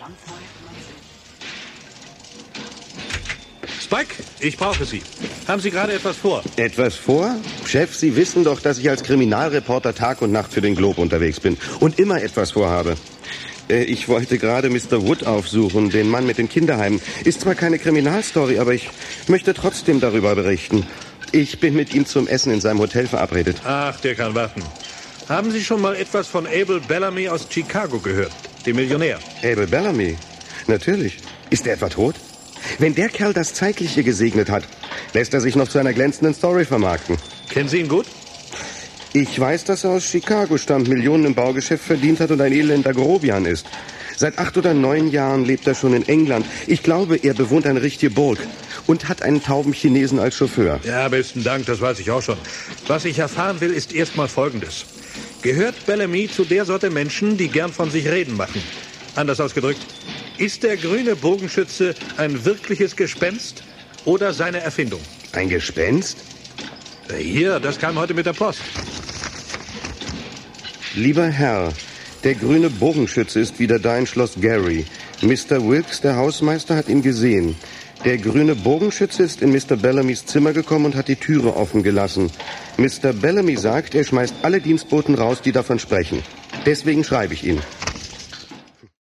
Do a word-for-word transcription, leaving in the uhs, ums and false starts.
Spike, ich brauche Sie. Haben Sie gerade etwas vor? Etwas vor? Chef, Sie wissen doch, dass ich als Kriminalreporter Tag und Nacht für den Globe unterwegs bin und immer etwas vorhabe. Äh, ich wollte gerade Mister Wood aufsuchen, den Mann mit den Kinderheimen. Ist zwar keine Kriminalstory, aber ich möchte trotzdem darüber berichten. Ich bin mit ihm zum Essen in seinem Hotel verabredet. Ach, der kann warten. Haben Sie schon mal etwas von Abel Bellamy aus Chicago gehört? Dem Millionär. Abel Bellamy? Natürlich. Ist er etwa tot? Wenn der Kerl das Zeitliche gesegnet hat, lässt er sich noch zu einer glänzenden Story vermarkten. Kennen Sie ihn gut? Ich weiß, dass er aus Chicago stammt, Millionen im Baugeschäft verdient hat und ein elender Grobian ist. Seit acht oder neun Jahren lebt er schon in England. Ich glaube, er bewohnt eine richtige Burg und hat einen tauben Chinesen als Chauffeur. Ja, besten Dank, das weiß ich auch schon. Was ich erfahren will, ist erstmal Folgendes. Gehört Bellamy zu der Sorte Menschen, die gern von sich reden machen? Anders ausgedrückt, ist der grüne Bogenschütze ein wirkliches Gespenst oder seine Erfindung? Ein Gespenst? Hier, das kam heute mit der Post. Lieber Herr, der grüne Bogenschütze ist wieder da in Schloss Gary. Mister Wilkes, der Hausmeister, hat ihn gesehen. Der grüne Bogenschütze ist in Mister Bellamys Zimmer gekommen und hat die Türe offen gelassen. Mister Bellamy sagt, er schmeißt alle Dienstboten raus, die davon sprechen. Deswegen schreibe ich ihn.